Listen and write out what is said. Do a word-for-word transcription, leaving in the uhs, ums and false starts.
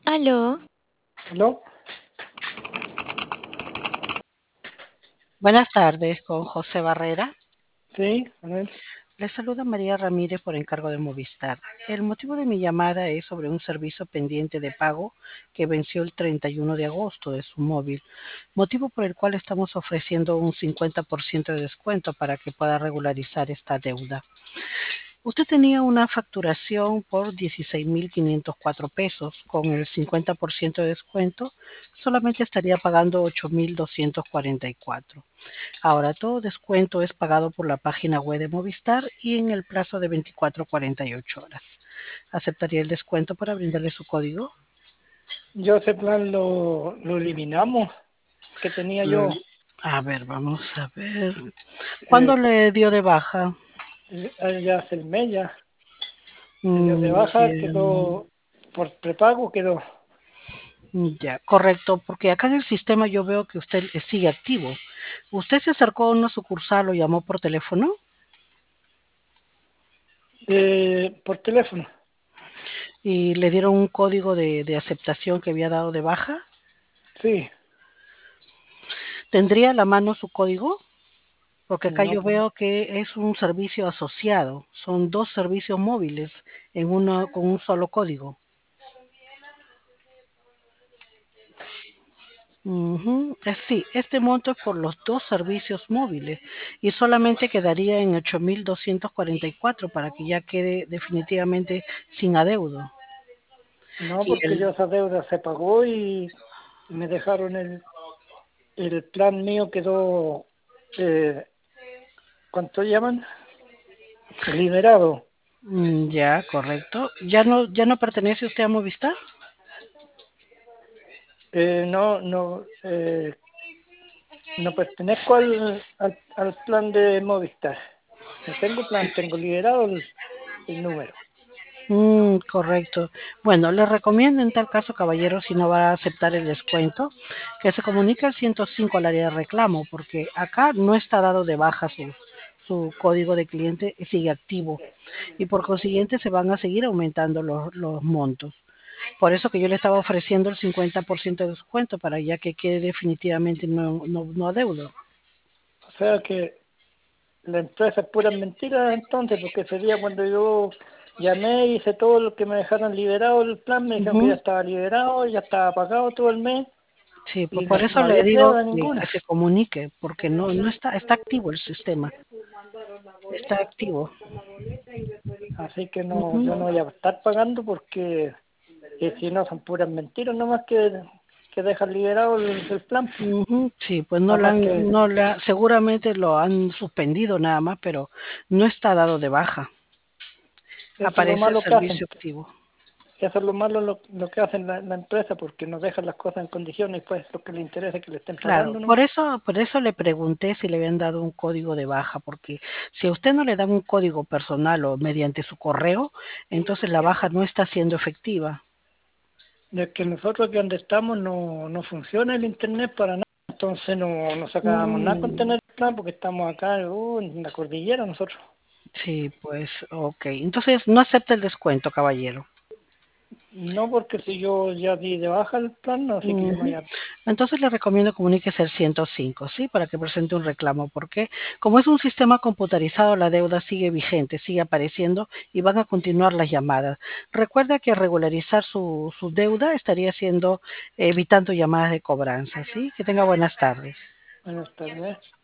Aló, ¿Aló? Buenas tardes, con José Barrera. Sí, con él. Les saluda María Ramírez por encargo de Movistar. El motivo de mi llamada es sobre un servicio pendiente de pago que venció el treinta y uno de agosto de su móvil, motivo por el cual estamos ofreciendo un cincuenta por ciento de descuento para que pueda regularizar esta deuda. Usted tenía una facturación por dieciséis mil quinientos cuatro pesos. Con el cincuenta por ciento de descuento, solamente estaría pagando ocho mil doscientos cuarenta y cuatro. Ahora, todo descuento es pagado por la página web de Movistar y en el plazo de veinticuatro a cuarenta y ocho horas. ¿Aceptaría el descuento para brindarle su código? Yo ese plan lo, lo eliminamos, que tenía Mm, yo. A ver, vamos a ver. ¿Cuándo Eh, le dio de baja? eh, ya hace el mes ya. Se dio de Mm, baja, ya, quedó por prepago, quedó. ya, correcto, porque acá en el sistema yo veo que usted eh, sigue activo. ¿Usted se acercó a una sucursal o llamó por teléfono Eh, por teléfono, y le dieron un código de, de aceptación que había dado de baja? sí. ¿Tendría a la mano su código? Porque acá No, yo pues, veo que es un servicio asociado, son dos servicios móviles en uno con un solo código. Ujú. Eh, Sí, este monto es por los dos servicios móviles y solamente quedaría en ocho mil doscientos cuarenta y cuatro para que ya quede definitivamente sin adeudo. no, Y porque el, yo esa deuda se pagó y, y me dejaron el, el plan mío quedó, eh, ¿cuánto llaman? Liberado. mm, ya, correcto. ¿Ya no, ya no pertenece usted a Movistar? Eh, no, no, eh, no pertenezco al, al, al plan de Movistar. No tengo plan, tengo liberado el, el número. Mm, correcto. Bueno, le recomiendo en tal caso, caballero, si no va a aceptar el descuento, que se comunique al ciento cinco al área de reclamo, porque acá no está dado de baja su, su código de cliente, y sigue activo y por consiguiente se van a seguir aumentando los, los montos. Por eso que yo le estaba ofreciendo el cincuenta por ciento de descuento para ya que quede definitivamente no, no, no adeudo. O sea que la empresa es pura mentira entonces, porque ese día cuando yo llamé y hice todo lo que me dejaron liberado el plan, me dijeron que ya Ujú. estaba liberado, ya estaba pagado todo el mes Sí, pues y por no, eso no le había digo deuda que, que ninguna. se comunique, porque no, no está, está activo el sistema, está activo. Así que no, Ujú, yo no voy a estar pagando porque eh, si no son puras mentiras nomás que, que dejan liberado el, el plan. ujú. Sí, pues no Nada la más han, que no la, seguramente lo han suspendido nada más, pero no está dado de baja. eso es lo Aparece el malo que servicio hacen. activo. Eso es lo malo lo, lo que hacen la, la empresa porque nos dejan las cosas en condiciones y pues lo que les interesa es que le estén Claro, pagando por nomás. eso, por eso le pregunté si le habían dado un código de baja, porque si a usted no le dan un código personal o mediante su correo, entonces la baja no está siendo efectiva. De que nosotros aquí donde estamos no, no funciona el internet para nada, entonces no, no sacábamos nada con Mm, tener el plan porque estamos acá uh, en la cordillera nosotros. sí, pues, ok. Entonces no acepta el descuento, caballero. No porque si yo ya di de baja el plan, no, así que yo no Ujú. ya. Entonces le recomiendo comuníquese al ciento cinco, ¿sí? Para que presente un reclamo, porque como es un sistema computarizado, la deuda sigue vigente, sigue apareciendo y van a continuar las llamadas. Recuerda que regularizar su, su deuda estaría haciendo, evitando llamadas de cobranza, ¿sí? Que tenga buenas tardes. Buenas tardes.